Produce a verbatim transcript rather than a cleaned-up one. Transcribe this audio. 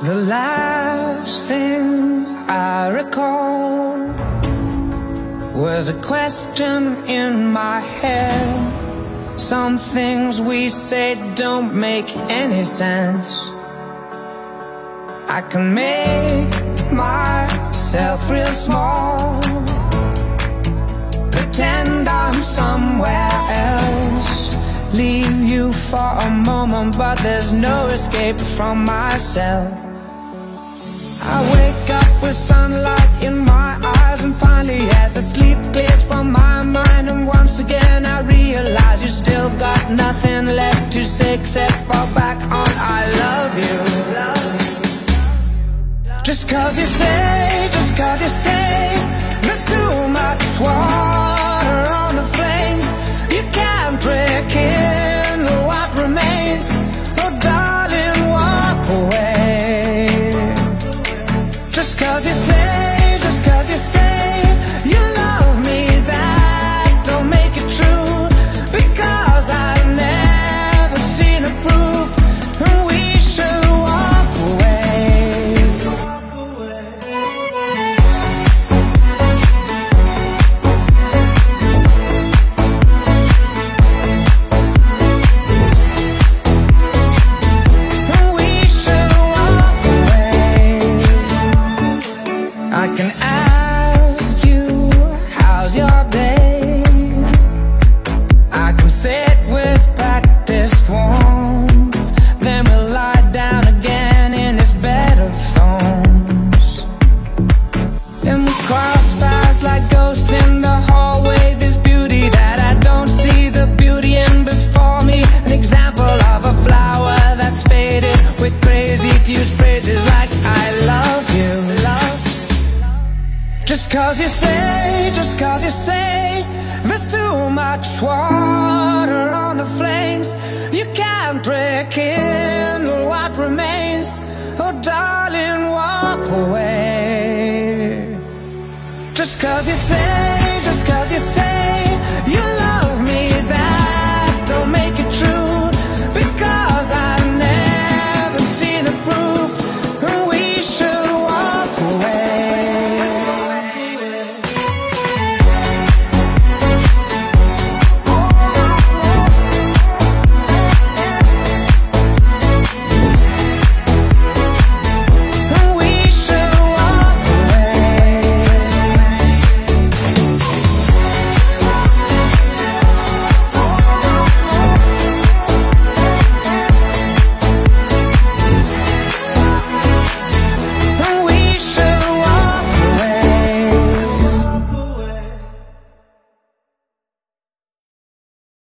The last thing I recall was a question in my head. Some things we say don't make any sense. I can make myself real small, pretend I'm somewhere else, leave you for a moment, but there's no escape from myself. I wake up with sunlight in my eyes, and finally as the sleep clears from my mind, and once again I realize you still got nothing left to say except fall back on I love you. Just cause you say, just cause you say there's too much water on the flames, you can't break in what remains. Oh darling, walk away. Just cause you say, just cause you say you love me, that don't make it true, because I've never seen the proof, and we should walk away. And we should walk away. I can ask you, how's your day? I can sit with practiced warmth, then we'll lie down again in this bed of thorns. And we cross paths like ghosts in the hallway. This beauty that I don't see the beauty in before me. An example of a flower that's faded with crazy to use phrases like I love you. Love. Just cause you say, just cause you say there's too much water